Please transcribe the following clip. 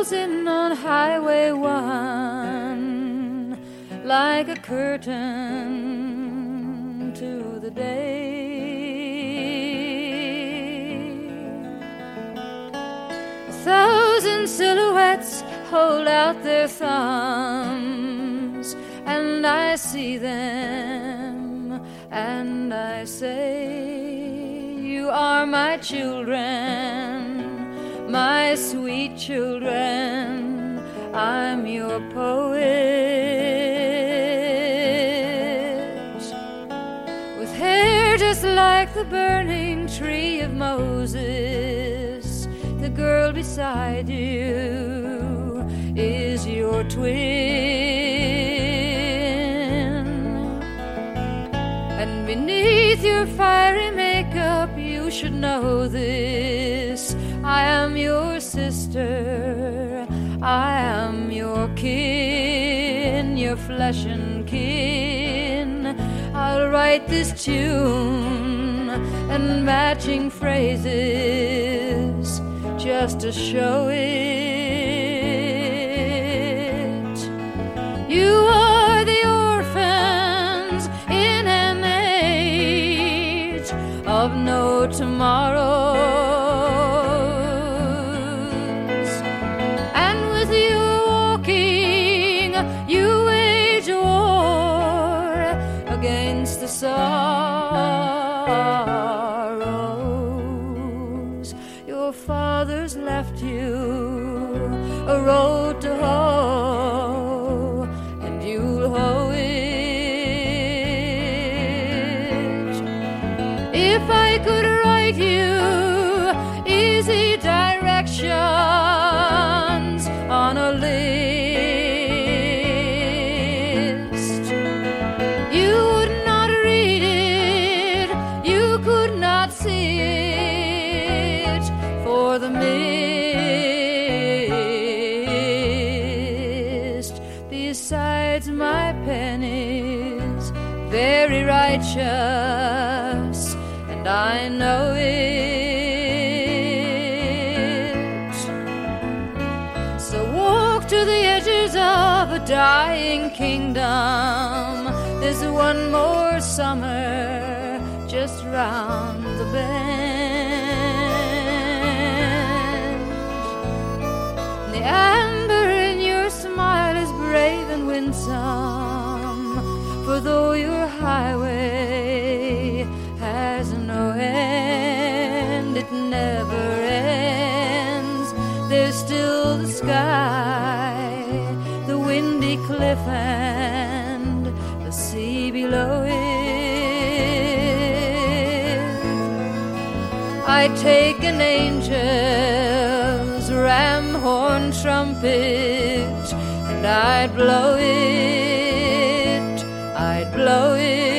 close in on Highway 1 like a curtain to the day. 1,000 silhouettes hold out their thumbs, and I see them, and I say, you are my children, my sweet children, I'm your poet. With hair just like the burning tree of Moses, the girl beside you is your twin. And beneath your fiery makeup you should know this, I am your sister, I am your kin, your flesh and kin. I'll write this tune and matching phrases just to show it. You are the orphans in an age of no tomorrows, and with you walking you wage war against the sorrows. Your father's left you a road to hoe, and you'll hoe it. If I could write you easy directions on a list, you would not read it, you could not see it for the mist. Besides, my pen is very righteous, and I know it. So walk to the edges of a dying kingdom. There's one more summer just round the bend. The amber in your smile is brave and winsome, for though your highway has no end, it never ends. There's still the sky, the windy cliff, and the sea below it. I'd take an angel's ram horn trumpet, and I'd blow it, I'd blow it.